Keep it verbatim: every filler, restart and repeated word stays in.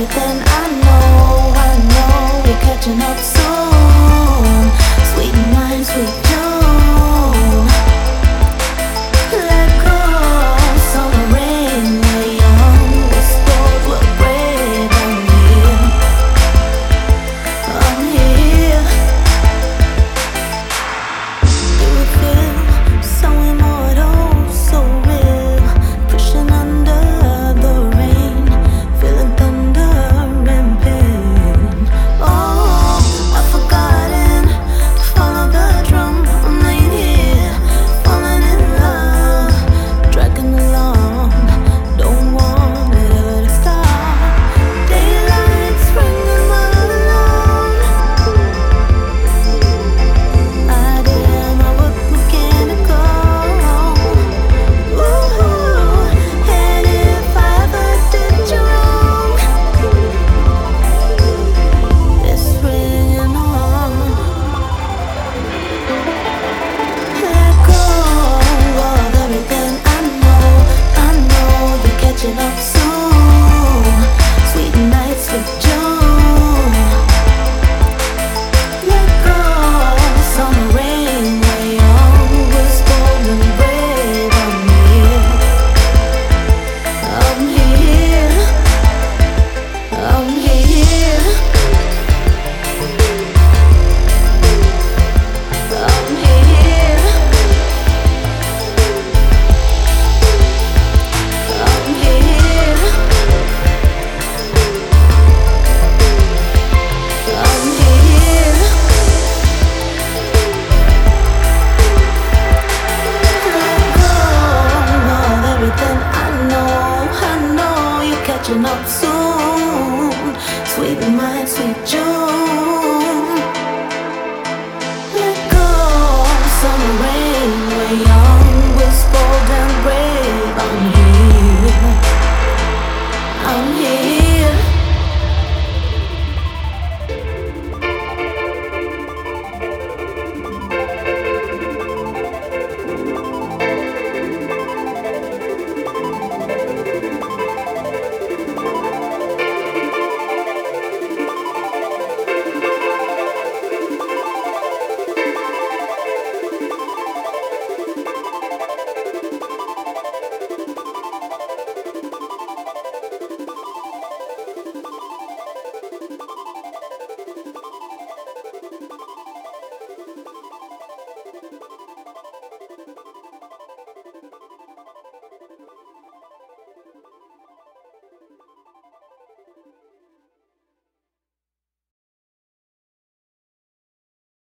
everything I know, I know you're catching up soon. Sweet mind, sweet June. Let go, summer rain, we're young, we're spoiled, we're brave. I'm here, I'm here. Do it feel so immortal, so real? Pushing under the rain, feeling thunder and pain. Oh, I've forgotten to follow the drum. I'm laying here, falling in love, dragging along. Don't want it ever to stop. Daylight's bringing all along. I did my work mechanical. Ooh, and if I ever did you wrong, it's ringing on. Let go of everything I know, I know you're catching up soon. Sweet nights with June. Let go, summer rain, we're young, we're spoiled and brave. I'm here, I'm here, I'm here, I'm here, I'm here, I'm here. Let go of everything I know, I know you're catching up soon. Sweet mind, sweet joy.